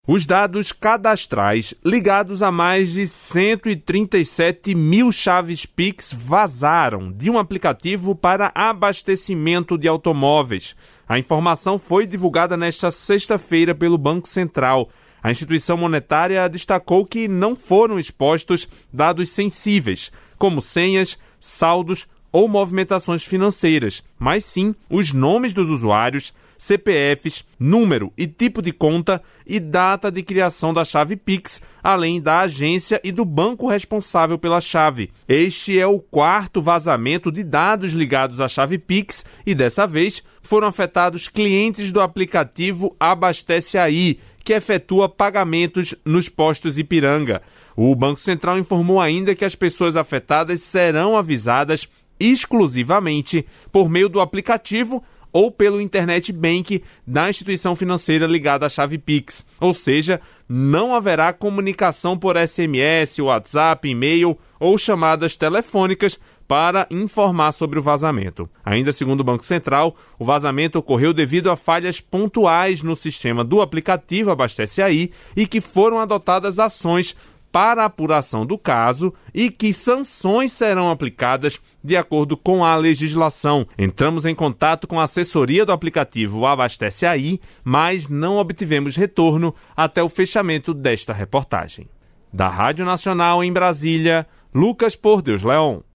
Os dados cadastrais ligados a mais de 137 mil chaves Pix vazaram de um aplicativo para abastecimento de automóveis. A informação foi divulgada nesta sexta-feira pelo Banco Central. A instituição monetária destacou que não foram expostos dados sensíveis, como senhas, saldos ou movimentações financeiras, mas sim os nomes dos usuários, CPFs, número e tipo de conta e data de criação da chave Pix, além da agência e do banco responsável pela chave. Este é o quarto vazamento de dados ligados à chave Pix e, dessa vez, foram afetados clientes do aplicativo Abastece Aí, que efetua pagamentos nos postos Ipiranga. O Banco Central informou ainda que as pessoas afetadas serão avisadas exclusivamente por meio do aplicativo ou pelo Internet Bank da instituição financeira ligada à chave Pix. Ou seja, não haverá comunicação por SMS, WhatsApp, e-mail ou chamadas telefônicas para informar sobre o vazamento. Ainda segundo o Banco Central, o vazamento ocorreu devido a falhas pontuais no sistema do aplicativo Abastece Aí e que foram adotadas ações para a apuração do caso e que sanções serão aplicadas de acordo com a legislação. Entramos em contato com a assessoria do aplicativo Abastece Aí, mas não obtivemos retorno até o fechamento desta reportagem. Da Rádio Nacional em Brasília, Lucas Por Deus Leon.